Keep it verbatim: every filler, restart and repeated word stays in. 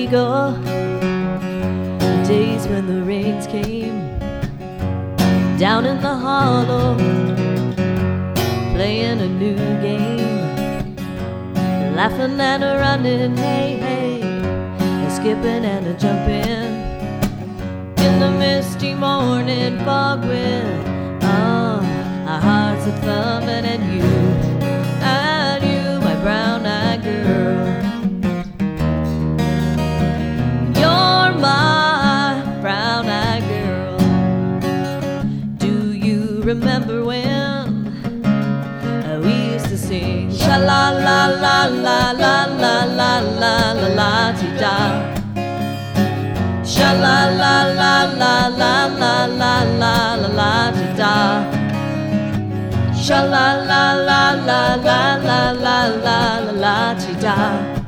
ago, the days when the rains came down in the hollow, playing a new game, laughing and a running, hey, hey, a skipping and a jumping in the misty morning fog with, oh, our hearts are thumping, and you, and you, my brown-eyed girl, you're my brown-eyed girl. Do you remember when uh, we used to sing sha la la la la la la la la la la ti da, sha la la la la la la la la la la ti da, sha la la la la la la la la la la ti da.